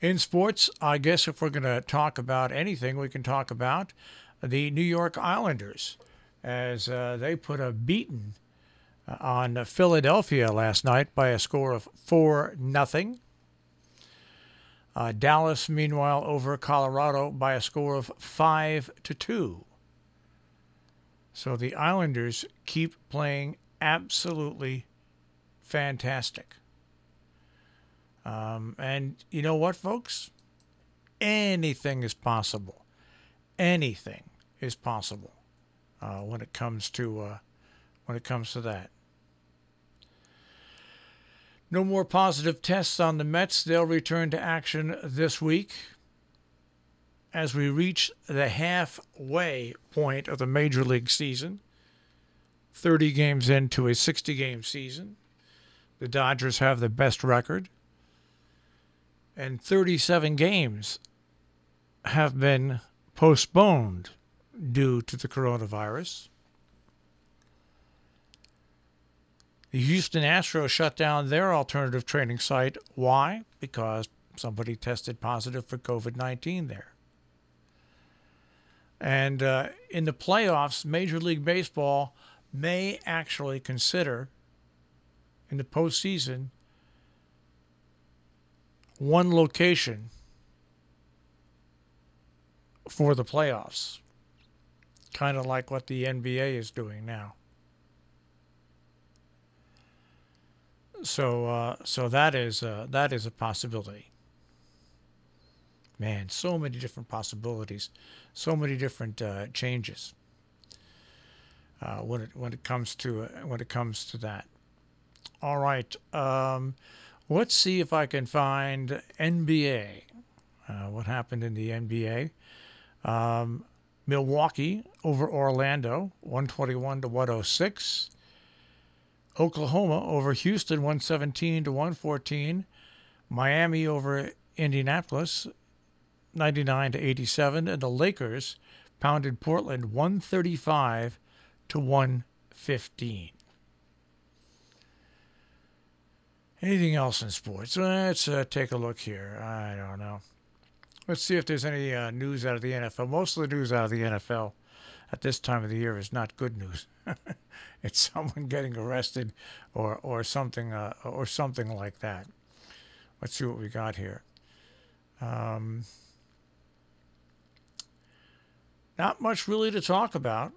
In sports, I guess if we're going to talk about anything, we can talk about the New York Islanders as they put a beating on Philadelphia last night by a score of 4-0. Dallas, meanwhile, over Colorado by a score of 5-2. So the Islanders keep playing absolutely fantastic. And you know what, folks? Anything is possible. Anything is possible when it comes to that. No more positive tests on the Mets. They'll return to action this week as we reach the halfway point of the Major League season. 30 games into a 60-game season. The Dodgers have the best record. And 37 games have been postponed due to the coronavirus. The Houston Astros shut down their alternative training site. Why? Because somebody tested positive for COVID-19 there. And in the playoffs, Major League Baseball may actually consider, in the postseason, one location for the playoffs, kind of like what the NBA is doing now. So that is a possibility. Man, so many different possibilities, so many different changes when it comes to that. All right, let's see if I can find NBA. What happened in the NBA? Milwaukee over Orlando, 121-106. Oklahoma over Houston, 117-114. Miami over Indianapolis, 99-87. And the Lakers pounded Portland, 135-115. Anything else in sports? Let's take a look here. I don't know. Let's see if there's any news out of the NFL. Most of the news out of the NFL at this time of the year is not good news. It's someone getting arrested or something like that. Let's see what we got here. Not much really to talk about.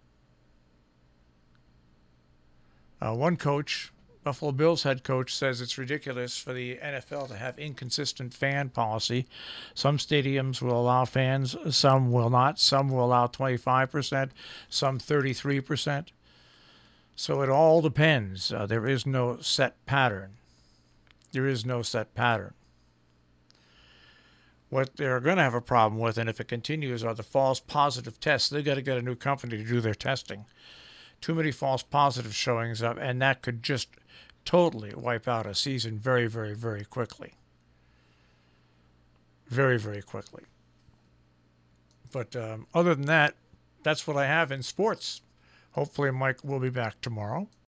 One coach, Buffalo Bills head coach, says it's ridiculous for the NFL to have inconsistent fan policy. Some stadiums will allow fans, some will not. Some will allow 25%, some 33%. So it all depends. There is no set pattern. What they're going to have a problem with, and if it continues, are the false positive tests. They've got to get a new company to do their testing. Too many false positives showing up, and that could just totally wipe out a season very, very, very quickly. Very, very quickly. But other than that, that's what I have in sports. Hopefully Mike will be back tomorrow.